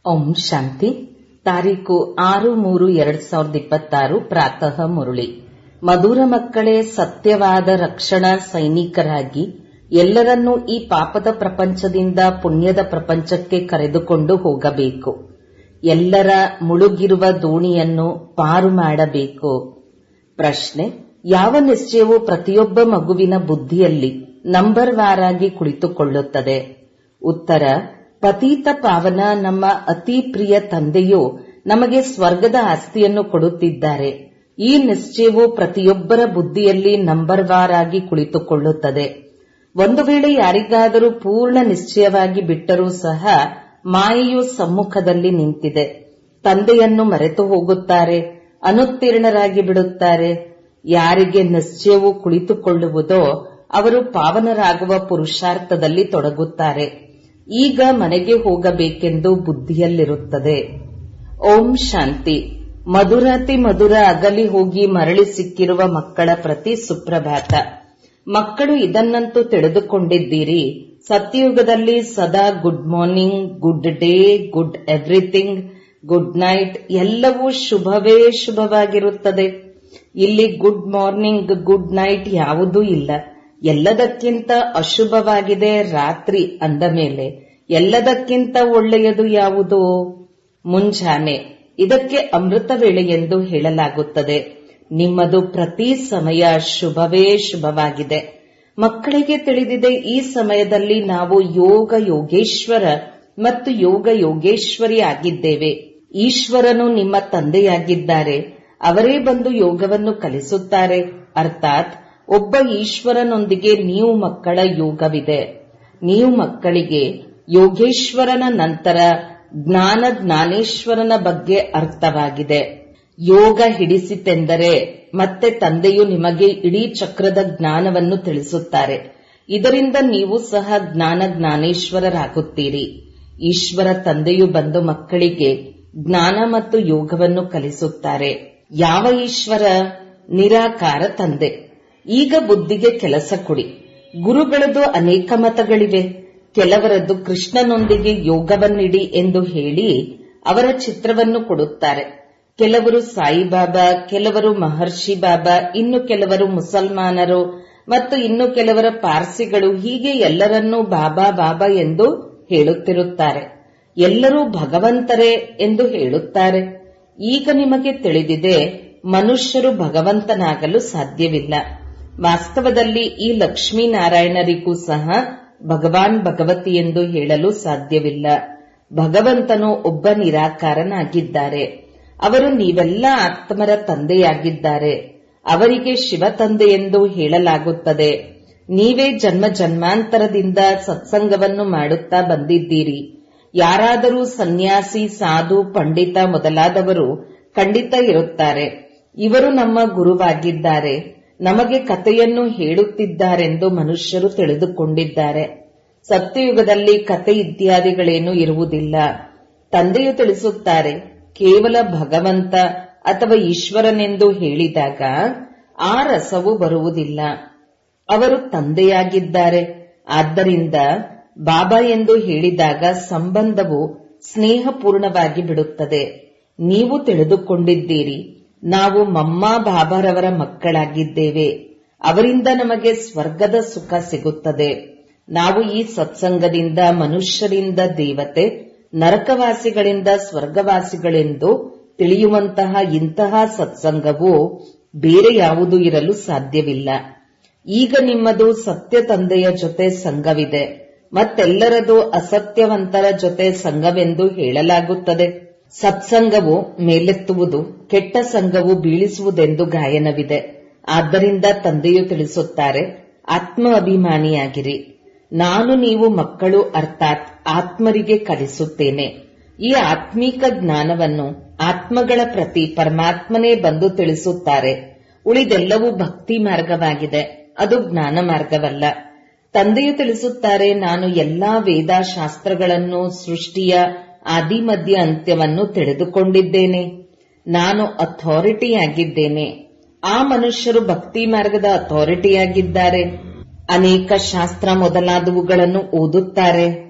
ಓಂ ಶಾಂತಿ. ತಾರೀಕು 6/3/2026 ಪ್ರಾತಃ ಮುರುಳಿ. ಮಧುರ ಮಕ್ಕಳೇ, ಸತ್ಯವಾದ ರಕ್ಷಣಾ ಸೈನಿಕರಾಗಿ ಎಲ್ಲರನ್ನೂ ಈ ಪಾಪದ ಪ್ರಪಂಚದಿಂದ ಪುಣ್ಯದ ಪ್ರಪಂಚಕ್ಕೆ ಕರೆದುಕೊಂಡು ಹೋಗಬೇಕು. ಎಲ್ಲರ ಮುಳುಗಿರುವ ದೋಣಿಯನ್ನು ಪಾರು ಮಾಡಬೇಕು. ಪ್ರಶ್ನೆ: ಯಾವ ನಿಶ್ಚಯವು ಪ್ರತಿಯೊಬ್ಬ ಮಗುವಿನ ಬುದ್ಧಿಯಲ್ಲಿ ನಂಬರ್ ವಾರಾಗಿ ಕುಳಿತುಕೊಳ್ಳುತ್ತದೆ? ಉತ್ತರ: ಪತೀತ ಪಾವನ ನಮ್ಮ ಅತಿ ಪ್ರಿಯ ತಂದೆಯು ನಮಗೆ ಸ್ವರ್ಗದ ಆಸ್ತಿಯನ್ನು ಕೊಡುತ್ತಿದ್ದಾರೆ. ಈ ನಿಶ್ಚಯವು ಪ್ರತಿಯೊಬ್ಬರ ಬುದ್ಧಿಯಲ್ಲಿ ನಂಬರ್ ವಾರಾಗಿ ಕುಳಿತುಕೊಳ್ಳುತ್ತದೆ. ಒಂದು ವೇಳೆ ಯಾರಿಗಾದರೂ ಪೂರ್ಣ ನಿಶ್ಚಯವಾಗಿ ಬಿಟ್ಟರೂ ಸಹ ಮಾಯೆಯು ಸಮ್ಮುಖದಲ್ಲಿ ನಿಂತಿದೆ. ತಂದೆಯನ್ನು ಮರೆತು ಹೋಗುತ್ತಾರೆ, ಅನುತ್ತೀರ್ಣರಾಗಿ ಬಿಡುತ್ತಾರೆ. ಯಾರಿಗೆ ನಿಶ್ಚಯವು ಕುಳಿತುಕೊಳ್ಳುವುದೋ ಅವರು ಪಾವನರಾಗುವ ಪುರುಷಾರ್ಥದಲ್ಲಿ ತೊಡಗುತ್ತಾರೆ. ಈಗ ಮನೆಗೆ ಹೋಗಬೇಕೆಂದು ಬುದ್ಧಿಯಲ್ಲಿರುತ್ತದೆ. ಓಂ ಶಾಂತಿ. ಮಧುರಾತಿ ಮಧುರ ಅಗಲಿ ಹೋಗಿ ಮರಳಿ ಸಿಕ್ಕಿರುವ ಮಕ್ಕಳ ಪ್ರತಿ ಸುಪ್ರಭಾತ. ಮಕ್ಕಳು ಇದನ್ನಂತೂ ತಿಳಿದುಕೊಂಡಿದ್ದೀರಿ, ಸತ್ಯಯುಗದಲ್ಲಿ ಸದಾ good morning, good day, good everything, good night ಎಲ್ಲವೂ ಶುಭವೇ ಶುಭವಾಗಿರುತ್ತದೆ. ಇಲ್ಲಿ ಗುಡ್ ಮಾರ್ನಿಂಗ್, ಗುಡ್ ನೈಟ್ ಯಾವುದೂ ಇಲ್ಲ. ಎಲ್ಲದಕ್ಕಿಂತ ಅಶುಭವಾಗಿದೆ ರಾತ್ರಿ. ಅಂದ ಮೇಲೆ ಎಲ್ಲದಕ್ಕಿಂತ ಒಳ್ಳೆಯದು ಯಾವುದು? ಮುಂಜಾನೆ. ಇದಕ್ಕೆ ಅಮೃತ ವೇಳೆ ಎಂದು ಹೇಳಲಾಗುತ್ತದೆ. ನಿಮ್ಮದು ಪ್ರತಿ ಸಮಯ ಶುಭವೇ ಶುಭವಾಗಿದೆ. ಮಕ್ಕಳಿಗೆ ತಿಳಿದಿದೆ, ಈ ಸಮಯದಲ್ಲಿ ನಾವು ಯೋಗ ಯೋಗೇಶ್ವರ ಮತ್ತು ಯೋಗ ಯೋಗೇಶ್ವರಿ ಆಗಿದ್ದೇವೆ. ಈಶ್ವರನು ನಿಮ್ಮ ತಂದೆಯಾಗಿದ್ದಾರೆ. ಅವರೇ ಬಂದು ಯೋಗವನ್ನು ಕಲಿಸುತ್ತಾರೆ. ಅರ್ಥಾತ್ ಒಬ್ಬ ಈಶ್ವರನೊಂದಿಗೆ ನೀವು ಮಕ್ಕಳ ಯೋಗವಿದೆ. ನೀವು ಮಕ್ಕಳಿಗೆ ಯೋಗೇಶ್ವರನ ನಂತರ ಜ್ಞಾನೇಶ್ವರನ ಬಗ್ಗೆ ಅರ್ಥವಾಗಿದೆ. ಯೋಗ ಹಿಡಿಸಿತೆಂದರೆ ಮತ್ತೆ ತಂದೆಯು ನಿಮಗೆ ಇಡೀ ಚಕ್ರದ ಜ್ಞಾನವನ್ನು ತಿಳಿಸುತ್ತಾರೆ. ಇದರಿಂದ ನೀವು ಸಹ ಜ್ಞಾನೇಶ್ವರರಾಗುತ್ತೀರಿ. ಈಶ್ವರ ತಂದೆಯು ಬಂದು ಮಕ್ಕಳಿಗೆ ಜ್ಞಾನ ಮತ್ತು ಯೋಗವನ್ನು ಕಲಿಸುತ್ತಾರೆ. ಯಾವ ಈಶ್ವರ? ನಿರಾಕಾರ ತಂದೆ. ಈಗ ಬುದ್ಧಿಗೆ ಕೆಲಸ ಕೊಡಿ. ಗುರುಗಳದು ಅನೇಕ ಮತಗಳಿವೆ. ಕೆಲವರದ್ದು ಕೃಷ್ಣನೊಂದಿಗೆ ಯೋಗವನ್ನಿಡಿ ಎಂದು ಹೇಳಿ ಅವರ ಚಿತ್ರವನ್ನು ಕೊಡುತ್ತಾರೆ. ಕೆಲವರು ಸಾಯಿಬಾಬಾ, ಕೆಲವರು ಮಹರ್ಷಿ ಬಾಬಾ, ಇನ್ನು ಕೆಲವರು ಮುಸಲ್ಮಾನರು ಮತ್ತು ಇನ್ನು ಕೆಲವರ ಪಾರ್ಸಿಗಳು. ಹೀಗೆ ಎಲ್ಲರನ್ನೂ ಬಾಬಾ ಬಾಬಾ ಎಂದು ಹೇಳುತ್ತಿರುತ್ತಾರೆ. ಎಲ್ಲರೂ ಭಗವಂತರೇ ಎಂದು ಹೇಳುತ್ತಾರೆ. ಈಗ ನಿಮಗೆ ತಿಳಿದಿದೆ, ಮನುಷ್ಯರು ಭಗವಂತನಾಗಲು ಸಾಧ್ಯವಿಲ್ಲ. ವಾಸ್ತವದಲ್ಲಿ ಈ ಲಕ್ಷ್ಮೀನಾರಾಯಣರಿಗೂ ಸಹ ಭಗವಾನ್ ಭಗವತಿ ಎಂದು ಹೇಳಲು ಸಾಧ್ಯವಿಲ್ಲ. ಭಗವಂತನು ಒಬ್ಬ ನಿರಾಕಾರನಾಗಿದ್ದಾರೆ. ಅವರು ನೀವೆಲ್ಲ ಆತ್ಮರ ತಂದೆಯಾಗಿದ್ದಾರೆ. ಅವರಿಗೆ ಶಿವ ತಂದೆ ಎಂದು ಹೇಳಲಾಗುತ್ತದೆ. ನೀವೇ ಜನ್ಮ ಜನ್ಮಾಂತರದಿಂದ ಸತ್ಸಂಗವನ್ನು ಮಾಡುತ್ತಾ ಬಂದಿದ್ದೀರಿ. ಯಾರಾದರೂ ಸನ್ಯಾಸಿ, ಸಾಧು, ಪಂಡಿತ ಮೊದಲಾದವರು ಖಂಡಿತ ಇರುತ್ತಾರೆ. ಇವರು ನಮ್ಮ ಗುರುವಾಗಿದ್ದಾರೆ, ನಮಗೆ ಕಥೆಯನ್ನು ಹೇಳುತ್ತಿದ್ದಾರೆಂದು ಮನುಷ್ಯರು ತಿಳಿದುಕೊಂಡಿದ್ದಾರೆ. ಸತ್ಯಯುಗದಲ್ಲಿ ಕಥೆ ಇತ್ಯಾದಿಗಳೇನೂ ಇರುವುದಿಲ್ಲ. ತಂದೆಯು ತಿಳಿಸುತ್ತಾರೆ, ಕೇವಲ ಭಗವಂತ ಅಥವಾ ಈಶ್ವರನೆಂದು ಹೇಳಿದಾಗ ಆ ರಸವು ಬರುವುದಿಲ್ಲ. ಅವರು ತಂದೆಯಾಗಿದ್ದಾರೆ. ಆದ್ದರಿಂದ ಬಾಬಾ ಎಂದು ಹೇಳಿದಾಗ ಸಂಬಂಧವು ಸ್ನೇಹಪೂರ್ಣವಾಗಿ ಬಿಡುತ್ತದೆ. ನೀವು ತಿಳಿದುಕೊಂಡಿದ್ದೀರಿ, ನಾವು ಮಮ್ಮಾ ಬಾಬಾರವರ ಮಕ್ಕಳಾಗಿದ್ದೇವೆ. ಅವರಿಂದ ನಮಗೆ ಸ್ವರ್ಗದ ಸುಖ ಸಿಗುತ್ತದೆ. ನಾವು ಈ ಸತ್ಸಂಗದಿಂದ ಮನುಷ್ಯರಿಂದ ದೇವತೆ, ನರಕವಾಸಿಗಳಿಂದ ಸ್ವರ್ಗವಾಸಿಗಳೆಂದು ತಿಳಿಯುವಂತಹ ಇಂತಹ ಸತ್ಸಂಗವು ಬೇರೆ ಯಾವುದೂ ಇರಲು ಸಾಧ್ಯವಿಲ್ಲ. ಈಗ ನಿಮ್ಮದು ಸತ್ಯ ತಂದೆಯ ಜೊತೆ ಸಂಘವಿದೆ. ಮತ್ತೆಲ್ಲರದು ಅಸತ್ಯವಂತರ ಜೊತೆ ಸಂಘವೆಂದು ಹೇಳಲಾಗುತ್ತದೆ. ಸತ್ಸಂಗವು ಮೇಲೆತ್ತುವುದು, ಕೆಟ್ಟ ಸಂಘವು ಬೀಳಿಸುವುದೆಂದು ಗಾಯನವಿದೆ. ಆದ್ದರಿಂದ ತಂದೆಯು ತಿಳಿಸುತ್ತಾರೆ, ಆತ್ಮ ಅಭಿಮಾನಿಯಾಗಿರಿ. ನಾನು ನೀವು ಮಕ್ಕಳು ಅರ್ಥಾತ್ ಆತ್ಮರಿಗೆ ಕಲಿಸುತ್ತೇನೆ. ಈ ಆತ್ಮೀಕ ಜ್ಞಾನವನ್ನು ಆತ್ಮಗಳ ಪ್ರತಿ ಪರಮಾತ್ಮನೇ ಬಂದು ತಿಳಿಸುತ್ತಾರೆ. ಉಳಿದೆಲ್ಲವೂ ಭಕ್ತಿ ಮಾರ್ಗವಾಗಿದೆ, ಅದು ಜ್ಞಾನ ಮಾರ್ಗವಲ್ಲ. ತಂದೆಯು ತಿಳಿಸುತ್ತಾರೆ, ನಾನು ಎಲ್ಲಾ ವೇದಾಶಾಸ್ತ್ರಗಳನ್ನು, ಸೃಷ್ಟಿಯ ಆದಿ ಮಧ್ಯ ಅಂತ್ಯವನ್ನು ತಿಳಿದುಕೊಂಡಿದ್ದೇನೆ. ನಾನು ಅಥಾರಿಟಿಯಾಗಿದ್ದೇನೆ. ಆ ಮನುಷ್ಯರು ಭಕ್ತಿ ಮಾರ್ಗದ ಅಥಾರಿಟಿಯಾಗಿದ್ದಾರೆ. ಅನೇಕ ಶಾಸ್ತ್ರ ಮೊದಲಾದವುಗಳನ್ನು ಓದುತ್ತಾರೆ.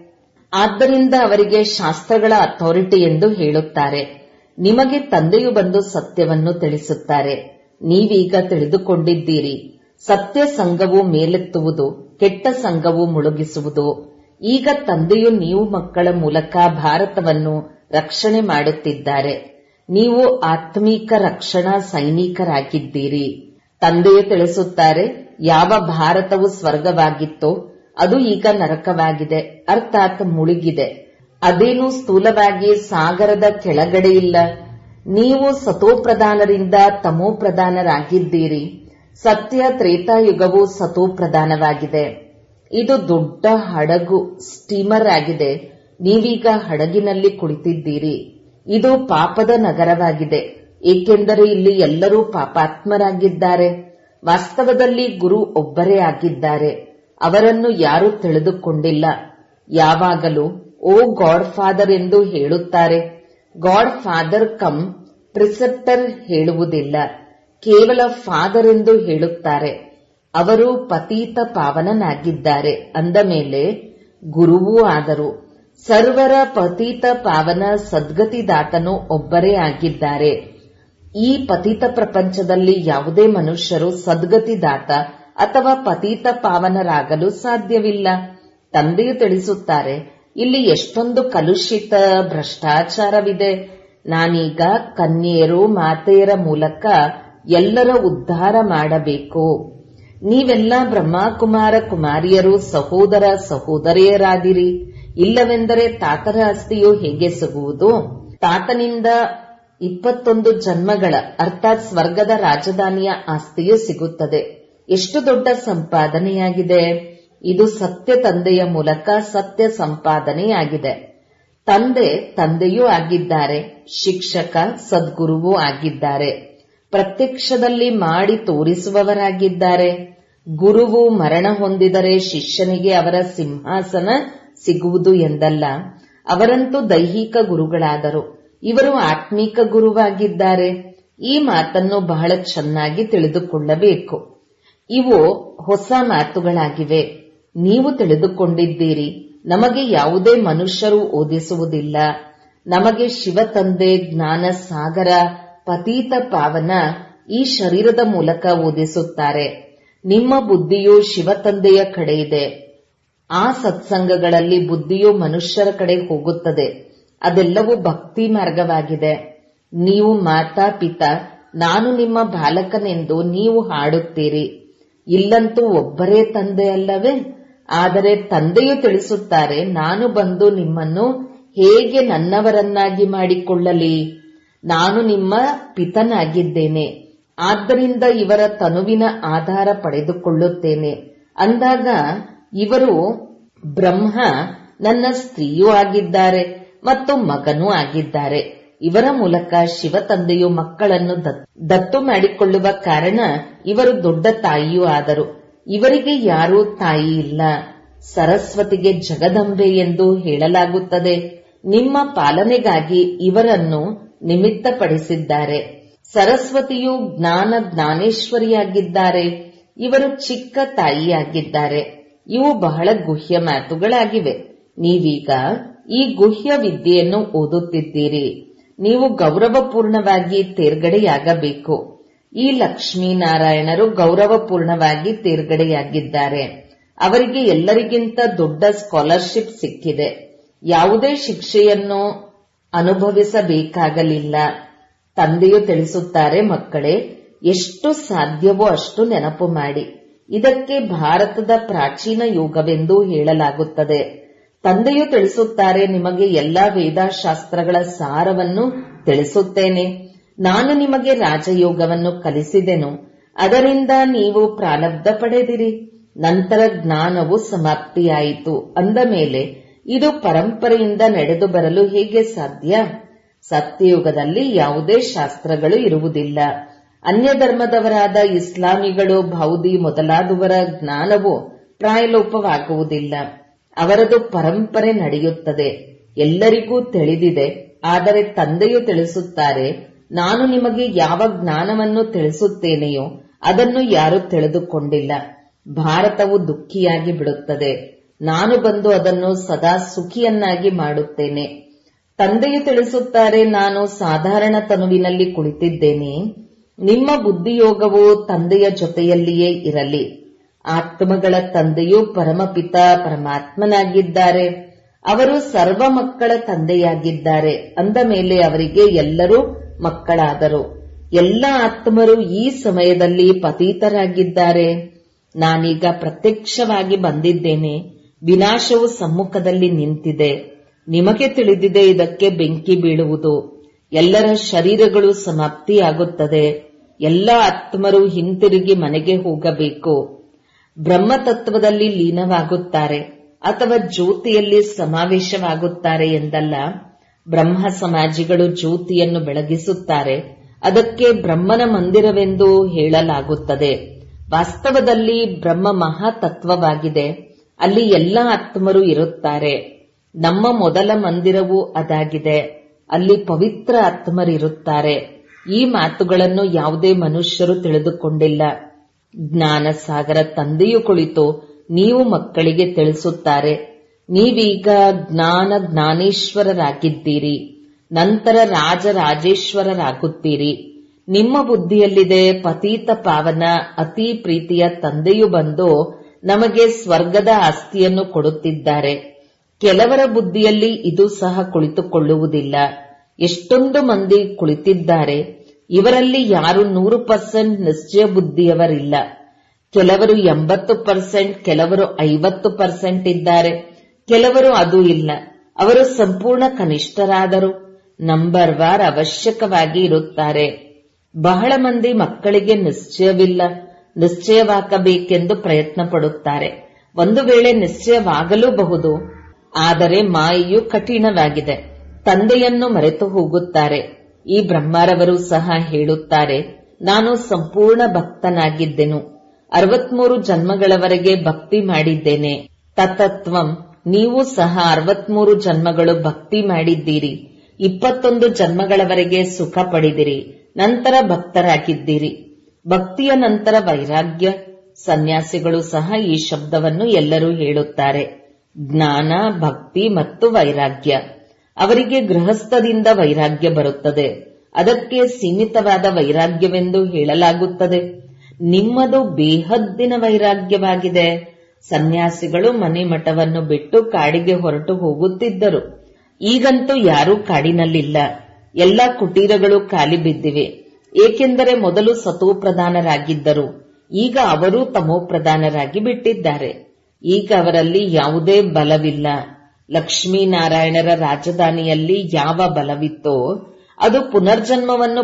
ಆದ್ದರಿಂದ ಅವರಿಗೆ ಶಾಸ್ತ್ರಗಳ ಅಥಾರಿಟಿ ಎಂದು ಹೇಳುತ್ತಾರೆ. ನಿಮಗೆ ತಂದೆಯು ಬಂದು ಸತ್ಯವನ್ನು ತಿಳಿಸುತ್ತಾರೆ. ನೀವೀಗ ತಿಳಿದುಕೊಂಡಿದ್ದೀರಿ, ಸತ್ಯ ಸಂಘವು ಮೇಲೆತ್ತುವುದು, ಕೆಟ್ಟ ಸಂಘವು ಮುಳುಗಿಸುವುದು. ಈಗ ತಂದೆಯು ನೀವು ಮಕ್ಕಳ ಮೂಲಕ ಭಾರತವನ್ನು ರಕ್ಷಣೆ ಮಾಡುತ್ತಿದ್ದಾರೆ. ನೀವು ಆತ್ಮೀಕ ರಕ್ಷಣಾ ಸೈನಿಕರಾಗಿದ್ದೀರಿ. ತಂದೆಯು ತಿಳಿಸುತ್ತಾರೆ, ಯಾವ ಭಾರತವು ಸ್ವರ್ಗವಾಗಿತ್ತೋ ಅದು ಈಗ ನರಕವಾಗಿದೆ, ಅರ್ಥಾತ್ ಮುಳುಗಿದೆ. ಅದೇನು ಸ್ಥೂಲವಾಗಿ ಸಾಗರದ ಕೆಳಗಡೆ ಇಲ್ಲ. ನೀವು ಸತೋಪ್ರಧಾನರಿಂದ ತಮೋಪ್ರಧಾನರಾಗಿದ್ದೀರಿ. ಸತ್ಯ ತ್ರೇತಾಯುಗವು ಸತೋಪ್ರಧಾನವಾಗಿದೆ. ಇದು ದೊಡ್ಡ ಹಡಗು, ಸ್ಟೀಮರ್ ಆಗಿದೆ. ನೀವೀಗ ಹಡಗಿನಲ್ಲಿ ಕುಳಿತಿದ್ದೀರಿ. ಇದು ಪಾಪದ ನಗರವಾಗಿದೆ, ಏಕೆಂದರೆ ಇಲ್ಲಿ ಎಲ್ಲರೂ ಪಾಪಾತ್ಮರಾಗಿದ್ದಾರೆ. ವಾಸ್ತವದಲ್ಲಿ ಗುರು ಒಬ್ಬರೇ ಆಗಿದ್ದಾರೆ. ಅವರನ್ನು ಯಾರೂ ತಿಳಿದುಕೊಂಡಿಲ್ಲ. ಯಾವಾಗಲೂ ಓ ಗಾಡ್ ಫಾದರ್ ಎಂದು ಹೇಳುತ್ತಾರೆ. ಗಾಡ್ ಫಾದರ್ ಕಮ್ ಪ್ರಿಸೆಪ್ಟರ್ ಹೇಳುವುದಿಲ್ಲ, ಕೇವಲ ಫಾದರ್ ಎಂದು ಹೇಳುತ್ತಾರೆ. ಅವರು ಪತೀತ ಪಾವನನಾಗಿದ್ದಾರೆ ಅಂದ ಮೇಲೆ ಗುರುವೂ ಆದರು. ಸರ್ವರ ಪತೀತ ಪಾವನ ಸದ್ಗತಿದಾತನು ಒಬ್ಬರೇ ಆಗಿದ್ದಾರೆ. ಈ ಪತೀತ ಪ್ರಪಂಚದಲ್ಲಿ ಯಾವುದೇ ಮನುಷ್ಯರು ಸದ್ಗತಿದಾತ ಅಥವಾ ಪತೀತ ಪಾವನರಾಗಲು ಸಾಧ್ಯವಿಲ್ಲ. ತಂದೆಯು ತಿಳಿಸುತ್ತಾರೆ, ಇಲ್ಲಿ ಎಷ್ಟೊಂದು ಕಲುಷಿತ ಭ್ರಷ್ಟಾಚಾರವಿದೆ. ನಾನೀಗ ಕನ್ಯೆಯರು ಮಾತೆಯರ ಮೂಲಕ ಎಲ್ಲರ ಉದ್ಧಾರ ಮಾಡಬೇಕು. ನೀವೆಲ್ಲ ಬ್ರಹ್ಮಕುಮಾರ ಕುಮಾರಿಯರು, ಸಹೋದರ ಸಹೋದರಿಯರಾದಿರಿ. ಇಲ್ಲವೆಂದರೆ ತಾತರ ಆಸ್ತಿಯು ಹೇಗೆ ಸಿಗುವುದು? ತಾತನಿಂದ 21 ಜನ್ಮಗಳ ಅರ್ಥಾತ್ ಸ್ವರ್ಗದ ರಾಜಧಾನಿಯ ಆಸ್ತಿಯು ಸಿಗುತ್ತದೆ. ಎಷ್ಟು ದೊಡ್ಡ ಸಂಪಾದನೆಯಾಗಿದೆ. ಇದು ಸತ್ಯ ತಂದೆಯ ಮೂಲಕ ಸತ್ಯ ಸಂಪಾದನೆಯಾಗಿದೆ. ತಂದೆಯೂ ಆಗಿದ್ದಾರೆ, ಶಿಕ್ಷಕ ಸದ್ಗುರುವೂ ಆಗಿದ್ದಾರೆ. ಪ್ರತ್ಯಕ್ಷದಲ್ಲಿ ಮಾಡಿ ತೋರಿಸುವವರಾಗಿದ್ದಾರೆ. ಗುರುವು ಮರಣ ಹೊಂದಿದರೆ ಶಿಷ್ಯನಿಗೆ ಅವರ ಸಿಂಹಾಸನ ಸಿಗುವುದು ಎಂದಲ್ಲ. ಅವರಂತೂ ದೈಹಿಕ ಗುರುಗಳಾದರು. ಇವರು ಆತ್ಮೀಕ ಗುರುವಾಗಿದ್ದಾರೆ. ಈ ಮಾತನ್ನು ಬಹಳ ಚೆನ್ನಾಗಿ ತಿಳಿದುಕೊಳ್ಳಬೇಕು. ಇವು ಹೊಸ ಮಾತುಗಳಾಗಿವೆ. ನೀವು ತಿಳಿದುಕೊಂಡಿದ್ದೀರಿ, ನಮಗೆ ಯಾವುದೇ ಮನುಷ್ಯರು ಓದಿಸುವುದಿಲ್ಲ. ನಮಗೆ ಶಿವ ತಂದೆ ಜ್ಞಾನ ಸಾಗರ ಪತೀತ ಪಾವನ ಈ ಶರೀರದ ಮೂಲಕ ಓದಿಸುತ್ತಾರೆ. ನಿಮ್ಮ ಬುದ್ಧಿಯು ಶಿವ ತಂದೆಯ ಕಡೆ ಇದೆ. ಆ ಸತ್ಸಂಗಗಳಲ್ಲಿ ಬುದ್ಧಿಯು ಮನುಷ್ಯರ ಕಡೆ ಹೋಗುತ್ತದೆ. ಅದೆಲ್ಲವೂ ಭಕ್ತಿ ಮಾರ್ಗವಾಗಿದೆ. ನೀವು ಮಾತಾ ಪಿತಾ ನಾನು ನಿಮ್ಮ ಬಾಲಕನೆಂದು ನೀವು ಹಾಡುತ್ತೀರಿ. ಇಲ್ಲಂತೂ ಒಬ್ಬರೇ ತಂದೆ ಅಲ್ಲವೇ? ಆದರೆ ತಂದೆಯು ತಿಳಿಸುತ್ತಾರೆ, ನಾನು ಬಂದು ನಿಮ್ಮನ್ನು ಹೇಗೆ ನನ್ನವರನ್ನಾಗಿ ಮಾಡಿಕೊಳ್ಳಲಿ? ನಾನು ನಿಮ್ಮ ಪಿತನಾಗಿದ್ದೇನೆ. ಆದ್ದರಿಂದ ಇವರ ತನುವಿನ ಆಧಾರ ಪಡೆದುಕೊಳ್ಳುತ್ತೇನೆ ಅಂದಾಗ ಇವರು ಬ್ರಹ್ಮ ನನ್ನ ಸ್ತ್ರೀಯೂ ಆಗಿದ್ದಾರೆ ಮತ್ತು ಮಗನೂ ಆಗಿದ್ದಾರೆ. ಇವರ ಮೂಲಕ ಶಿವ ತಂದೆಯು ಮಕ್ಕಳನ್ನು ದತ್ತು ಮಾಡಿಕೊಳ್ಳುವ ಕಾರಣ ಇವರು ದೊಡ್ಡ ತಾಯಿಯೂ ಆದರು. ಇವರಿಗೆ ಯಾರೂ ತಾಯಿ ಇಲ್ಲ. ಸರಸ್ವತಿಗೆ ಜಗದಂಬೆ ಎಂದು ಹೇಳಲಾಗುತ್ತದೆ. ನಿಮ್ಮ ಪಾಲನೆಗಾಗಿ ಇವರನ್ನು ನಿಮಿತ್ತಪಡಿಸಿದ್ದಾರೆ. ಸರಸ್ವತಿಯು ಜ್ಞಾನೇಶ್ವರಿಯಾಗಿದ್ದಾರೆ. ಇವರು ಚಿಕ್ಕ ತಾಯಿಯಾಗಿದ್ದಾರೆ. ಇವು ಬಹಳ ಗುಹ್ಯ ಮಾತುಗಳಾಗಿವೆ. ನೀವೀಗ ಈ ಗುಹ್ಯ ವಿದ್ಯೆಯನ್ನು ಓದುತ್ತಿದ್ದೀರಿ. ನೀವು ಗೌರವಪೂರ್ಣವಾಗಿ ತೇರ್ಗಡೆಯಾಗಬೇಕು. ಈ ಲಕ್ಷ್ಮೀನಾರಾಯಣರು ಗೌರವಪೂರ್ಣವಾಗಿ ತೇರ್ಗಡೆಯಾಗಿದ್ದಾರೆ. ಅವರಿಗೆ ಎಲ್ಲರಿಗಿಂತ ದೊಡ್ಡ ಸ್ಕಾಲರ್ಶಿಪ್ ಸಿಕ್ಕಿದೆ. ಯಾವುದೇ ಶಿಕ್ಷೆಯನ್ನು ಅನುಭವಿಸಬೇಕಾಗಲಿಲ್ಲ. ತಂದೆಯು ತಿಳಿಸುತ್ತಾರೆ, ಮಕ್ಕಳೇ, ಎಷ್ಟು ಸಾಧ್ಯವೋ ಅಷ್ಟು ನೆನಪು ಮಾಡಿ. ಇದಕ್ಕೆ ಭಾರತದ ಪ್ರಾಚೀನ ಯೋಗವೆಂದು ಹೇಳಲಾಗುತ್ತದೆ. ತಂದೆಯು ತಿಳಿಸುತ್ತಾರೆ, ನಿಮಗೆ ಎಲ್ಲಾ ವೇದಶಾಸ್ತ್ರಗಳ ಸಾರವನ್ನು ತಿಳಿಸುತ್ತೇನೆ. ನಾನು ನಿಮಗೆ ರಾಜಯೋಗವನ್ನು ಕಲಿಸಿದೆನು. ಅದರಿಂದ ನೀವು ಪ್ರಾರಬ್ಧ ಪಡೆದಿರಿ. ನಂತರ ಜ್ಞಾನವು ಸಮಾಪ್ತಿಯಾಯಿತು ಅಂದ ಮೇಲೆ ಇದು ಪರಂಪರೆಯಿಂದ ನಡೆದು ಬರಲು ಹೇಗೆ ಸಾಧ್ಯ? ಸತ್ಯಯುಗದಲ್ಲಿ ಯಾವುದೇ ಶಾಸ್ತ್ರಗಳು ಇರುವುದಿಲ್ಲ. ಅನ್ಯ ಧರ್ಮದವರಾದ ಇಸ್ಲಾಮಿಗಳು, ಬೌದ್ಧಿ ಮೊದಲಾದವರ ಜ್ಞಾನವು ಪ್ರಾಯಲೋಪವಾಗುವುದಿಲ್ಲ. ಅವರದು ಪರಂಪರೆ ನಡೆಯುತ್ತದೆ. ಎಲ್ಲರಿಗೂ ತಿಳಿದಿದೆ. ಆದರೆ ತಂದೆಯು ತಿಳಿಸುತ್ತಾರೆ, ನಾನು ನಿಮಗೆ ಯಾವ ಜ್ಞಾನವನ್ನು ತಿಳಿಸುತ್ತೇನೆಯೋ ಅದನ್ನು ಯಾರೂ ತಿಳಿದುಕೊಂಡಿಲ್ಲ. ಭಾರತವು ದುಃಖಿಯಾಗಿ ಬಿಡುತ್ತದೆ. ನಾನು ಬಂದು ಅದನ್ನು ಸದಾ ಸುಖಿಯನ್ನಾಗಿ ಮಾಡುತ್ತೇನೆ. ತಂದೆಯು ತಿಳಿಸುತ್ತಾರೆ, ನಾನು ಸಾಧಾರಣ ತನುವಿನಲ್ಲಿ ಕುಳಿತಿದ್ದೇನೆ. ನಿಮ್ಮ ಬುದ್ಧಿಯೋಗವು ತಂದೆಯ ಜೊತೆಯಲ್ಲಿಯೇ ಇರಲಿ. ಆತ್ಮಗಳ ತಂದೆಯು ಪರಮಪಿತ ಪರಮಾತ್ಮನಾಗಿದ್ದಾರೆ. ಅವರು ಸರ್ವ ಮಕ್ಕಳ ತಂದೆಯಾಗಿದ್ದಾರೆ. ಅಂದ ಮೇಲೆ ಅವರಿಗೆ ಎಲ್ಲರೂ ಮಕ್ಕಳಾದರು. ಎಲ್ಲ ಆತ್ಮರು ಈ ಸಮಯದಲ್ಲಿ ಪತೀತರಾಗಿದ್ದಾರೆ. ನಾನೀಗ ಪ್ರತ್ಯಕ್ಷವಾಗಿ ಬಂದಿದ್ದೇನೆ. ವಿನಾಶವು ಸಮ್ಮುಖದಲ್ಲಿ ನಿಂತಿದೆ. ನಿಮಗೆ ತಿಳಿದಿದೆ, ಇದಕ್ಕೆ ಬೆಂಕಿ ಬೀಳುವುದು. ಎಲ್ಲರ ಶರೀರಗಳು ಸಮಾಪ್ತಿಯಾಗುತ್ತದೆ. ಎಲ್ಲ ಆತ್ಮರು ಹಿಂತಿರುಗಿ ಮನೆಗೆ ಹೋಗಬೇಕು. ಬ್ರಹ್ಮತತ್ವದಲ್ಲಿ ಲೀನವಾಗುತ್ತಾರೆ ಅಥವಾ ಜ್ಯೋತಿಯಲ್ಲಿ ಸಮಾವೇಶವಾಗುತ್ತಾರೆ ಎಂದಲ್ಲ. ಬ್ರಹ್ಮ ಸಮಾಜಿಗಳು ಜ್ಯೋತಿಯನ್ನು ಬೆಳಗಿಸುತ್ತಾರೆ. ಅದಕ್ಕೆ ಬ್ರಹ್ಮನ ಮಂದಿರವೆಂದು ಹೇಳಲಾಗುತ್ತದೆ. ವಾಸ್ತವದಲ್ಲಿ ಬ್ರಹ್ಮ ಮಹಾತತ್ವವಾಗಿದೆ. ಅಲ್ಲಿ ಎಲ್ಲ ಆತ್ಮರು ಇರುತ್ತಾರೆ. ನಮ್ಮ ಮೊದಲ ಮಂದಿರವೂ ಅದಾಗಿದೆ. ಅಲ್ಲಿ ಪವಿತ್ರ ಆತ್ಮರಿರುತ್ತಾರೆ. ಈ ಮಾತುಗಳನ್ನು ಯಾವುದೇ ಮನುಷ್ಯರು ತಿಳಿದುಕೊಂಡಿಲ್ಲ. ಜ್ಞಾನ ಸಾಗರ ತಂದೆಯು ಕುಳಿತು ನೀವು ಮಕ್ಕಳಿಗೆ ತಿಳಿಸುತ್ತಾರೆ, ನೀವೀಗ ಜ್ಞಾನೇಶ್ವರರಾಗಿದ್ದೀರಿ, ನಂತರ ರಾಜರಾಜೇಶ್ವರರಾಗುತ್ತೀರಿ. ನಿಮ್ಮ ಬುದ್ಧಿಯಲ್ಲಿದೆ, ಪತೀತ ಪಾವನ ಅತಿ ಪ್ರೀತಿಯ ತಂದೆಯು ಬಂದು ನಮಗೆ ಸ್ವರ್ಗದ ಆಸ್ತಿಯನ್ನು ಕೊಡುತ್ತಿದ್ದಾರೆ. ಕೆಲವರ ಬುದ್ಧಿಯಲ್ಲಿ ಇದು ಸಹ ಕುಳಿತುಕೊಳ್ಳುವುದಿಲ್ಲ. ಎಷ್ಟೊಂದು ಮಂದಿ ಕುಳಿತಿದ್ದಾರೆ. ಇವರಲ್ಲಿ ಯಾರು 100% ನಿಶ್ಚಯ ಬುದ್ಧಿಯವರಿಲ್ಲ. ಕೆಲವರು 80%, ಕೆಲವರು 50% ಇದ್ದಾರೆ. ಕೆಲವರು ಅದು ಇಲ್ಲ. ಅವರು ಸಂಪೂರ್ಣ ಕನಿಷ್ಠರಾದರು. ನಂಬರ್ ವಾರ್ ಅವಶ್ಯಕವಾಗಿ ಇರುತ್ತಾರೆ. ಬಹಳ ಮಂದಿ ಮಕ್ಕಳಿಗೆ ನಿಶ್ಚಯವಿಲ್ಲ. ನಿಶ್ಚಯವಾಗಬೇಕೆಂದು ಪ್ರಯತ್ನ ಪಡುತ್ತಾರೆ. ಒಂದು ವೇಳೆ ನಿಶ್ಚಯವಾಗಲೂಬಹುದು. ಆದರೆ ಮಾಯೆಯು ಕಠಿಣವಾಗಿದೆ. ತಂದೆಯನ್ನು ಮರೆತು ಹೋಗುತ್ತಾರೆ. ಈ ಬ್ರಹ್ಮರವರು ಸಹ ಹೇಳುತ್ತಾರೆ, ನಾನು ಸಂಪೂರ್ಣ ಭಕ್ತನಾಗಿದ್ದೆನು. 63 ಜನ್ಮಗಳವರೆಗೆ ಭಕ್ತಿ ಮಾಡಿದ್ದೇನೆ. ತತತ್ವಂ, ನೀವು ಸಹ 63 ಜನ್ಮಗಳು ಭಕ್ತಿ ಮಾಡಿದ್ದೀರಿ. 21 ಜನ್ಮಗಳವರೆಗೆ ಸುಖ ಪಡೆದಿರಿ. ನಂತರ ಭಕ್ತರಾಗಿದ್ದೀರಿ. ಭಕ್ತಿಯ ನಂತರ ವೈರಾಗ್ಯ. ಸನ್ಯಾಸಿಗಳು ಸಹ ಈ ಶಬ್ದವನ್ನು ಎಲ್ಲರೂ ಹೇಳುತ್ತಾರೆ. ಜ್ಞಾನ, ಭಕ್ತಿ ಮತ್ತು ವೈರಾಗ್ಯ. ಅವರಿಗೆ ಗೃಹಸ್ಥದಿಂದ ವೈರಾಗ್ಯ ಬರುತ್ತದೆ. ಅದಕ್ಕೆ ಸೀಮಿತವಾದ ವೈರಾಗ್ಯವೆಂದು ಹೇಳಲಾಗುತ್ತದೆ. ನಿಮ್ಮದು ಬೇಹದ್ದಿನ ವೈರಾಗ್ಯವಾಗಿದೆ. ಸನ್ಯಾಸಿಗಳು ಮನೆ ಮಠವನ್ನು ಬಿಟ್ಟು ಕಾಡಿಗೆ ಹೊರಟು ಹೋಗುತ್ತಿದ್ದರು. ಈಗಂತೂ ಯಾರೂ ಕಾಡಿನಲ್ಲಿಲ್ಲ. ಎಲ್ಲ ಕುಟೀರಗಳು ಖಾಲಿ ಬಿದ್ದಿವೆ. ಏಕೆಂದರೆ ಮೊದಲು ಸತೋಪ್ರಧಾನರಾಗಿದ್ದರು. ಈಗ ಅವರೂ ತಮೋಪ್ರಧಾನರಾಗಿ ಬಿಟ್ಟಿದ್ದಾರೆ. ಈಗ ಅವರಲ್ಲಿ ಯಾವುದೇ ಬಲವಿಲ್ಲ. ಲಕ್ಷ್ಮೀನಾರಾಯಣರ ರಾಜಧಾನಿಯಲ್ಲಿ ಯಾವ ಬಲವಿತ್ತೋ ಅದು ಪುನರ್ಜನ್ಮವನ್ನು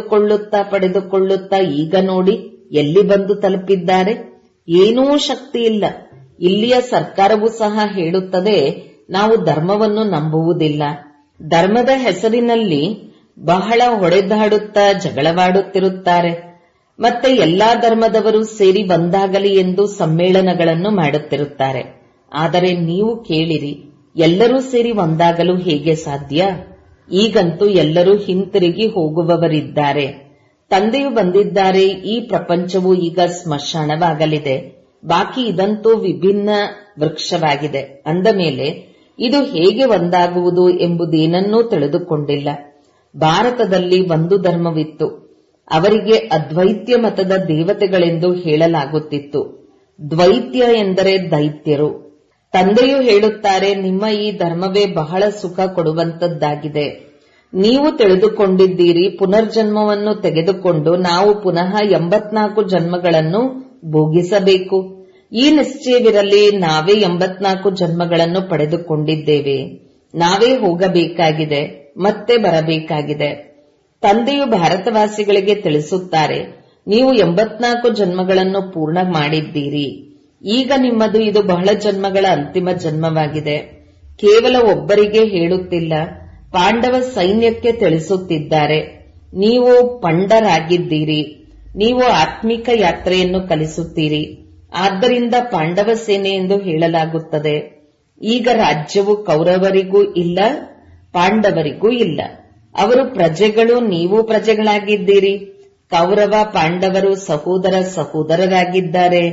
ಪಡೆದುಕೊಳ್ಳುತ್ತಾ ಈಗ ನೋಡಿ ಎಲ್ಲಿ ಬಂದು ತಲುಪಿದ್ದಾರೆ. ಏನೂ ಶಕ್ತಿ ಇಲ್ಲ. ಇಲ್ಲಿಯ ಸರ್ಕಾರವೂ ಸಹ ಹೇಳುತ್ತದೆ, ನಾವು ಧರ್ಮವನ್ನು ನಂಬುವುದಿಲ್ಲ. ಧರ್ಮದ ಹೆಸರಿನಲ್ಲಿ ಬಹಳ ಹೊಡೆದಾಡುತ್ತಾ ಜಗಳವಾಡುತ್ತಿರುತ್ತಾರೆ. ಮತ್ತೆ ಎಲ್ಲಾ ಧರ್ಮದವರು ಸೇರಿ ಒಂದಾಗಲಿ ಎಂದು ಸಮ್ಮೇಳನಗಳನ್ನು ಮಾಡುತ್ತಿರುತ್ತಾರೆ. ಆದರೆ ನೀವು ಕೇಳಿರಿ, ಎಲ್ಲರೂ ಸೇರಿ ಒಂದಾಗಲು ಹೇಗೆ ಸಾಧ್ಯ? ಈಗಂತೂ ಎಲ್ಲರೂ ಹಿಂತಿರುಗಿ ಹೋಗುವವರಿದ್ದಾರೆ. ತಂದೆಯು ಬಂದಿದ್ದಾರೆ. ಈ ಪ್ರಪಂಚವು ಈಗ ಸ್ಮಶಾನವಾಗಲಿದೆ. ಬಾಕಿ ಇದಂತೂ ವಿಭಿನ್ನ ವೃಕ್ಷವಾಗಿದೆ. ಅಂದ ಮೇಲೆ ಇದು ಹೇಗೆ ಒಂದಾಗುವುದು ಎಂಬುದೇನನ್ನೂ ತಿಳಿದುಕೊಂಡಿಲ್ಲ. ಭಾರತದಲ್ಲಿ ಒಂದು ಧರ್ಮವಿತ್ತು. ಅವರಿಗೆ ಅದ್ವೈತ್ಯ ಮತದ ದೇವತೆಗಳೆಂದು ಹೇಳಲಾಗುತ್ತಿತ್ತು. ದ್ವೈತ್ಯ ಎಂದರೆ ದೈತ್ಯರು. ತಂದೆಯು ಹೇಳುತ್ತಾರೆ, ನಿಮ್ಮ ಈ ಧರ್ಮವೇ ಬಹಳ ಸುಖ ಕೊಡುವಂತದ್ದಾಗಿದೆ. ನೀವು ತಿಳಿದುಕೊಂಡಿದ್ದೀರಿ, ಪುನರ್ಜನ್ಮವನ್ನು ತೆಗೆದುಕೊಂಡು ನಾವು ಪುನಃ 84 ಜನ್ಮಗಳನ್ನು ಭೋಗಿಸಬೇಕು. ಈ ನಿಶ್ಚಯವಿರಲಿ, ನಾವೇ 84 ಜನ್ಮಗಳನ್ನು ಪಡೆದುಕೊಂಡಿದ್ದೇವೆ. ನಾವೇ ಹೋಗಬೇಕಾಗಿದೆ, ಮತ್ತೆ ಬರಬೇಕಾಗಿದೆ. ತಂದೆಯು ಭಾರತವಾಸಿಗಳಿಗೆ ತಿಳಿಸುತ್ತಾರೆ, ನೀವು 84 ಜನ್ಮಗಳನ್ನು ಪೂರ್ಣ ಮಾಡಿದ್ದೀರಿ. ಈಗ ನಿಮ್ಮದು ಇದು ಬಹಳ ಜನ್ಮಗಳ ಅಂತಿಮ ಜನ್ಮವಾಗಿದೆ. ಕೇವಲ ಒಬ್ಬರಿಗೆ ಹೇಳುತ್ತಿಲ್ಲ, ಪಾಂಡವ ಸೈನ್ಯಕ್ಕೆ ತಿಳಿಸುತ್ತಿದ್ದಾರೆ. ನೀವು ಪಂಡರಾಗಿದ್ದೀರಿ. ನೀವು ಆತ್ಮಿಕ ಯಾತ್ರೆಯನ್ನು ಕಲಿಸುತ್ತೀರಿ. ಆದ್ದರಿಂದ ಪಾಂಡವ ಸೇನೆ ಎಂದು ಹೇಳಲಾಗುತ್ತದೆ. ಈಗ ರಾಜ್ಯವು ಕೌರವರಿಗೂ ಇಲ್ಲ, ಪಾಂಡವರಿಗೂ ಇಲ್ಲ. ಅವರು ಪ್ರಜೆಗಳು, ನೀವು ಪ್ರಜೆಗಳಾಗಿದ್ದೀರಿ. ಕೌರವ ಪಾಂಡವರು ಸಹೋದರರಾಗಿದ್ದಾರೆ.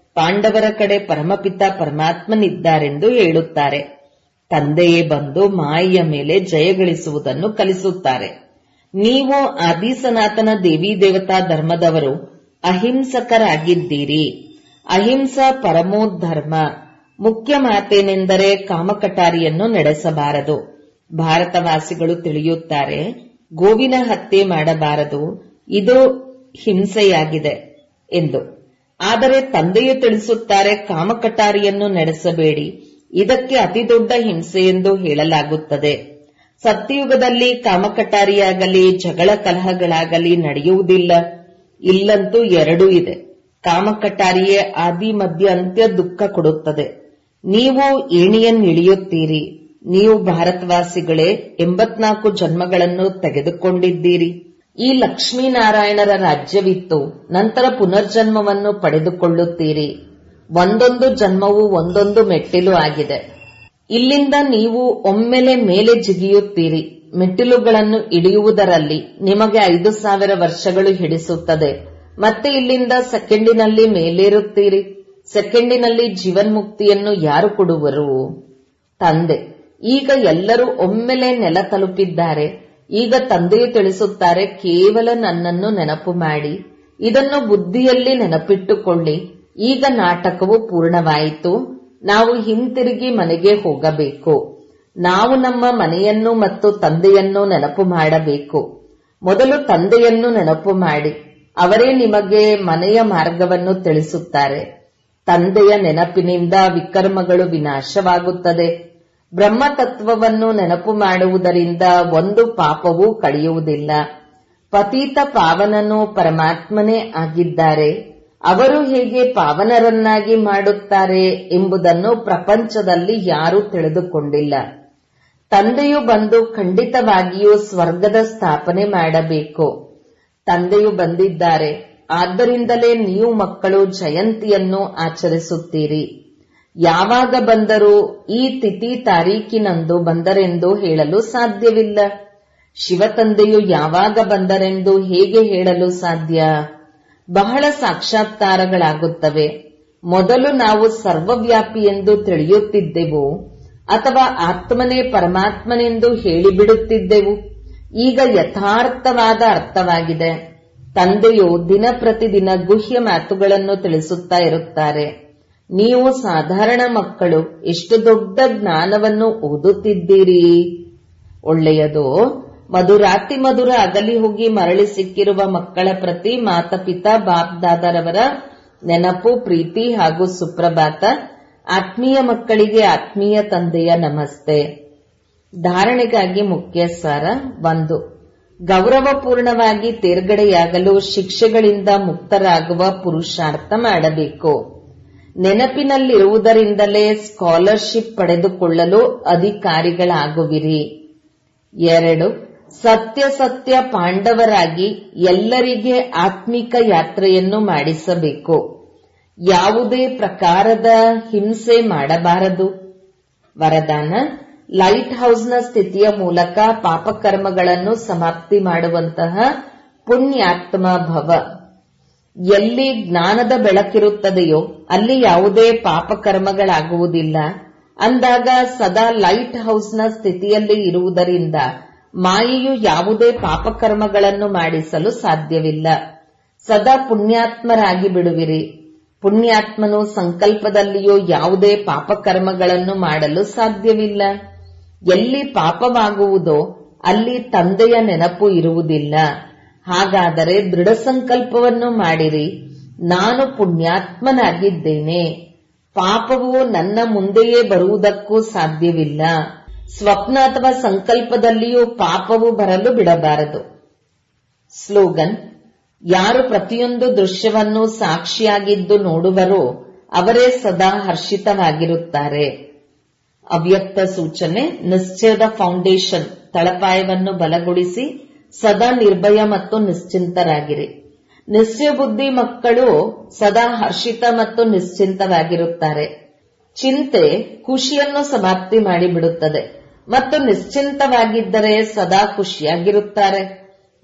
ಪಾಂಡವರ ಕಡೆ ಪರಮಪಿತ ಪರಮಾತ್ಮನಿದ್ದಾರೆಂದು ಹೇಳುತ್ತಾರೆ. ತಂದೆಯೇ ಬಂದು ಮಾಯೆಯ ಮೇಲೆ ಜಯಗಳಿಸುವುದನ್ನು ಕಲಿಸುತ್ತಾರೆ. ನೀವು ಆದಿ ಸನಾತನ ದೇವಿ ದೇವತಾ ಧರ್ಮದವರು ಅಹಿಂಸಕರಾಗಿದ್ದೀರಿ. ಅಹಿಂಸಾ ಪರಮೋ ಧರ್ಮ. ಮುಖ್ಯ ಮಾತೇನೆಂದರೆ ಕಾಮಕಟಾರಿಯನ್ನು ನಡೆಸಬಾರದು. ಭಾರತವಾಸಿಗಳು ತಿಳಿಯುತ್ತಾರೆ, ಗೋವಿನ ಹತ್ಯೆ ಮಾಡಬಾರದು, ಇದು ಹಿಂಸೆಯಾಗಿದೆ ಎಂದು. ಆದರೆ ತಂದೆಯು ತಿಳಿಸುತ್ತಾರೆ, ಕಾಮಕಟಾರಿಯನ್ನು ನಡೆಸಬೇಡಿ, ಇದಕ್ಕೆ ಅತಿದೊಡ್ಡ ಹಿಂಸೆ ಎಂದು ಹೇಳಲಾಗುತ್ತದೆ. ಸತ್ಯಯುಗದಲ್ಲಿ ಕಾಮಕಟಾರಿಯಾಗಲಿ ಜಗಳ ಕಲಹಗಳಾಗಲಿ ನಡೆಯುವುದಿಲ್ಲ. ಇಲ್ಲಂತೂ ಎರಡೂ ಇದೆ. ಕಾಮಕಟಾರಿಯೇ ಆದಿ ಮಧ್ಯ ಅಂತ್ಯ ದುಃಖ ಕೊಡುತ್ತದೆ. ನೀವು ಏಣಿಯನ್ನಿಳಿಯುತ್ತೀರಿ. ನೀವು ಭಾರತವಾಸಿಗಳೇ 84 ಜನ್ಮಗಳನ್ನು ತೆಗೆದುಕೊಂಡಿದ್ದೀರಿ. ಈ ಲಕ್ಷ್ಮೀನಾರಾಯಣರ ರಾಜ್ಯವಿತ್ತು. ನಂತರ ಪುನರ್ಜನ್ಮವನ್ನು ಪಡೆದುಕೊಳ್ಳುತ್ತೀರಿ. ಒಂದೊಂದು ಜನ್ಮವು ಒಂದೊಂದು ಮೆಟ್ಟಿಲು ಆಗಿದೆ. ಇಲ್ಲಿಂದ ನೀವು ಒಮ್ಮೆಲೆ ಮೇಲೆ ಜಿಗಿಯುತ್ತೀರಿ. ಮೆಟ್ಟಿಲುಗಳನ್ನು ಇಳಿಯುವುದರಲ್ಲಿ ನಿಮಗೆ 5000 ವರ್ಷಗಳು ಹಿಡಿಸುತ್ತದೆ. ಮತ್ತೆ ಇಲ್ಲಿಂದ ಸೆಕೆಂಡಿನಲ್ಲಿ ಮೇಲೇರುತ್ತೀರಿ. ಸೆಕೆಂಡಿನಲ್ಲಿ ಜೀವನ್ಮುಕ್ತಿಯನ್ನು ಯಾರು ಕೊಡುವರು? ತಂದೆ. ಈಗ ಎಲ್ಲರೂ ಒಮ್ಮೆಲೆ ನೆಲ ತಲುಪಿದ್ದಾರೆ. ಈಗ ತಂದೆಯು ತಿಳಿಸುತ್ತಾರೆ, ಕೇವಲ ನನ್ನನ್ನು ನೆನಪು ಮಾಡಿ, ಇದನ್ನು ಬುದ್ಧಿಯಲ್ಲಿ ನೆನಪಿಟ್ಟುಕೊಳ್ಳಿ. ಈಗ ನಾಟಕವು ಪೂರ್ಣವಾಯಿತು. ನಾವು ಹಿಂತಿರುಗಿ ಮನೆಗೆ ಹೋಗಬೇಕು. ನಾವು ನಮ್ಮ ಮನೆಯನ್ನು ಮತ್ತು ತಂದೆಯನ್ನು ನೆನಪು ಮಾಡಬೇಕು. ಮೊದಲು ತಂದೆಯನ್ನು ನೆನಪು ಮಾಡಿ, ಅವರೇ ನಿಮಗೆ ಮನೆಯ ಮಾರ್ಗವನ್ನು ತಿಳಿಸುತ್ತಾರೆ. ತಂದೆಯ ನೆನಪಿನಿಂದ ವಿಕರ್ಮಗಳು ವಿನಾಶವಾಗುತ್ತದೆ. ಬ್ರಹ್ಮತತ್ವವನ್ನು ನೆನಪು ಮಾಡುವುದರಿಂದ ಒಂದು ಪಾಪವೂ ಕಳೆಯುವುದಿಲ್ಲ. ಪತೀತ ಪಾವನನು ಪರಮಾತ್ಮನೇ ಆಗಿದ್ದಾರೆ. ಅವರು ಹೇಗೆ ಪಾವನರನ್ನಾಗಿ ಮಾಡುತ್ತಾರೆ ಎಂಬುದನ್ನು ಪ್ರಪಂಚದಲ್ಲಿ ಯಾರೂ ತಿಳಿದುಕೊಂಡಿಲ್ಲ. ತಂದೆಯು ಬಂದು ಖಂಡಿತವಾಗಿಯೂ ಸ್ವರ್ಗದ ಸ್ಥಾಪನೆ ಮಾಡಬೇಕು. ತಂದೆಯು ಬಂದಿದ್ದಾರೆ. ಆದ್ದರಿಂದಲೇ ನೀವು ಮಕ್ಕಳು ಜಯಂತಿಯನ್ನು ಆಚರಿಸುತ್ತೀರಿ. ಯಾವಾಗ ಬಂದರೂ ಈ ತಿಥಿ ತಾರೀಕಿನಂದು ಬಂದರೆಂದು ಹೇಳಲು ಸಾಧ್ಯವಿಲ್ಲ. ಶಿವತಂದೆಯು ಯಾವಾಗ ಬಂದರೆಂದು ಹೇಗೆ ಹೇಳಲು ಸಾಧ್ಯ? ಬಹಳ ಸಾಕ್ಷಾತ್ಕಾರಗಳಾಗುತ್ತವೆ. ಮೊದಲು ನಾವು ಸರ್ವವ್ಯಾಪಿ ಎಂದು ತಿಳಿಯುತ್ತಿದ್ದೆವು, ಅಥವಾ ಆತ್ಮನೇ ಪರಮಾತ್ಮನೆಂದು ಹೇಳಿಬಿಡುತ್ತಿದ್ದೆವು. ಈಗ ಯಥಾರ್ಥವಾದ ಅರ್ಥವಾಗಿದೆ. ತಂದೆಯು ದಿನ ಪ್ರತಿದಿನ ಗುಹ್ಯ ಮಾತುಗಳನ್ನು ತಿಳಿಸುತ್ತಾ ಇರುತ್ತಾರೆ. ನೀವು ಸಾಧಾರಣ ಮಕ್ಕಳು ಎಷ್ಟು ದೊಡ್ಡ ಜ್ಞಾನವನ್ನು ಓದುತ್ತಿದ್ದೀರಿ. ಒಳ್ಳೆಯದು. ಮಧುರಾತಿ ಮಧುರ ಅಗಲಿ ಹೋಗಿ ಮರಳಿ ಸಿಕ್ಕಿರುವ ಮಕ್ಕಳ ಪ್ರತಿ ಮಾತಾಪಿತಾ ಬಾಪ್ ದಾದಾರವರ ನೆನಪು, ಪ್ರೀತಿ ಹಾಗೂ ಸುಪ್ರಭಾತ. ಆತ್ಮೀಯ ಮಕ್ಕಳಿಗೆ ಆತ್ಮೀಯ ತಂದೆಯ ನಮಸ್ತೆ. ಧಾರಣೆಗಾಗಿ ಮುಖ್ಯ ಸಾರ 1. ಗೌರವಪೂರ್ಣವಾಗಿ ತೇರ್ಗಡೆಯಾಗಲು ಶಿಕ್ಷೆಗಳಿಂದ ಮುಕ್ತರಾಗುವ ಪುರುಷಾರ್ಥ ಮಾಡಬೇಕು. ನೆನಪಿನಲ್ಲಿರುವುದರಿಂದಲೇ ಸ್ಕಾಲರ್ಶಿಪ್ ಪಡೆದುಕೊಳ್ಳಲು ಅಧಿಕಾರಿಗಳಾಗುವಿರಿ. 2. ಸತ್ಯ ಸತ್ಯ ಪಾಂಡವರಾಗಿ ಎಲ್ಲರಿಗೆ ಆತ್ಮಿಕ ಯಾತ್ರೆಯನ್ನು ಮಾಡಿಸಬೇಕು. ಯಾವುದೇ ಪ್ರಕಾರದ ಹಿಂಸೆ ಮಾಡಬಾರದು. ವರದಾನ: ಲೈಟ್ ಹೌಸ್ನ ಸ್ಥಿತಿಯ ಮೂಲಕ ಪಾಪಕರ್ಮಗಳನ್ನು ಸಮಾಪ್ತಿ ಮಾಡುವಂತಹ ಪುಣ್ಯಾತ್ಮ ಭವ. ಎಲ್ಲಿ ಜ್ಞಾನದ ಬೆಳಕಿರುತ್ತದೆಯೋ ಅಲ್ಲಿ ಯಾವುದೇ ಪಾಪಕರ್ಮಗಳಾಗುವುದಿಲ್ಲ. ಅಂದಾಗ ಸದಾ ಲೈಟ್ ಹೌಸ್ನ ಸ್ಥಿತಿಯಲ್ಲಿ ಇರುವುದರಿಂದ ಮಾಯೆಯು ಯಾವುದೇ ಪಾಪಕರ್ಮಗಳನ್ನು ಮಾಡಿಸಲು ಸಾಧ್ಯವಿಲ್ಲ. ಸದಾ ಪುಣ್ಯಾತ್ಮರಾಗಿ ಬಿಡುವಿರಿ. ಪುಣ್ಯಾತ್ಮನು ಸಂಕಲ್ಪದಲ್ಲಿಯೂ ಯಾವುದೇ ಪಾಪಕರ್ಮಗಳನ್ನು ಮಾಡಲು ಸಾಧ್ಯವಿಲ್ಲ. ಎಲ್ಲಿ ಪಾಪವಾಗುವುದೋ ಅಲ್ಲಿ ತಂದೆಯ ನೆನಪು ಇರುವುದಿಲ್ಲ. ಹಾಗಾದರೆ ದೃಢ ಸಂಕಲ್ಪವನ್ನು ಮಾಡಿರಿ. ನಾನು ಪುಣ್ಯಾತ್ಮನಾಗಿದ್ದೇನೆ. ಪಾಪವು ನನ್ನ ಮುಂದೆಯೇ ಬರುವುದಕ್ಕೂ ಸಾಧ್ಯವಿಲ್ಲ. ಸ್ವಪ್ನ ಅಥವಾ ಸಂಕಲ್ಪದಲ್ಲಿಯೂ ಪಾಪವು ಬರಲು ಬಿಡಬಾರದು. ಸ್ಲೋಗನ್: ಯಾರು ಪ್ರತಿಯೊಂದು ದೃಶ್ಯವನ್ನು ಸಾಕ್ಷಿಯಾಗಿದ್ದು ನೋಡುವರೋ ಅವರೇ ಸದಾ ಹರ್ಷಿತವಾಗಿರುತ್ತಾರೆ. ಅವ್ಯಕ್ತ ಸೂಚನೆ: ನಿಶ್ಚಯದ ಫೌಂಡೇಶನ್ ತಳಪಾಯವನ್ನು ಬಲಗೊಳಿಸಿ ಸದಾ ನಿರ್ಭಯ ಮತ್ತು ನಿಶ್ಚಿಂತರಾಗಿರಿ. ನಿಶ್ಚಯ ಬುದ್ಧಿ ಮಕ್ಕಳು ಸದಾ ಹರ್ಷಿತ ಮತ್ತು ನಿಶ್ಚಿಂತವಾಗಿರುತ್ತಾರೆ. ಚಿಂತೆ ಖುಷಿಯನ್ನು ಸಮಾಪ್ತಿ ಮಾಡಿಬಿಡುತ್ತದೆ ಮತ್ತು ನಿಶ್ಚಿಂತವಾಗಿದ್ದರೆ ಸದಾ ಖುಷಿಯಾಗಿರುತ್ತಾರೆ.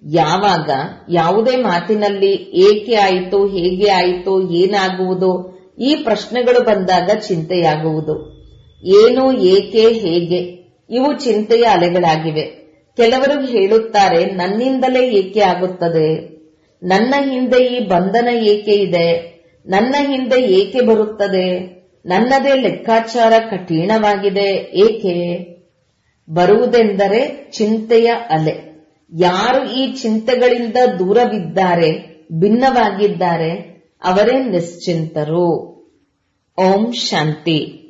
ಯಾವಾಗ ಯಾವುದೇ ಮಾತಿನಲ್ಲಿ ಏಕೆ ಆಯಿತು, ಹೇಗೆ ಆಯಿತು, ಏನಾಗುವುದು ಈ ಪ್ರಶ್ನೆಗಳು ಬಂದಾಗ ಚಿಂತೆಯಾಗುವುದು. ಏನು, ಏಕೆ, ಹೇಗೆ ಇವು ಚಿಂತೆಯ ಅಲೆಗಳಾಗಿವೆ. ಕೆಲವರು ಹೇಳುತ್ತಾರೆ, ನನ್ನಿಂದಲೇ ಏಕೆ ಆಗುತ್ತದೆ, ನನ್ನ ಹಿಂದೆ ಈ ಬಂಧನ ಏಕೆ ಇದೆ, ನನ್ನ ಹಿಂದೆ ಏಕೆ ಬರುತ್ತದೆ, ನನ್ನದೇ ಲೆಕ್ಕಾಚಾರ ಕಠಿಣವಾಗಿದೆ, ಏಕೆ ಬರುವುದೆಂದರೆ ಚಿಂತೆಯ ಅಲೆ. ಯಾರು ಈ ಚಿಂತೆಗಳಿಂದ ದೂರವಿದ್ದಾರೆ, ಭಿನ್ನವಾಗಿದ್ದಾರೆ, ಅವರೇ ನಿಶ್ಚಿಂತರು. ಓಂ ಶಾಂತಿ.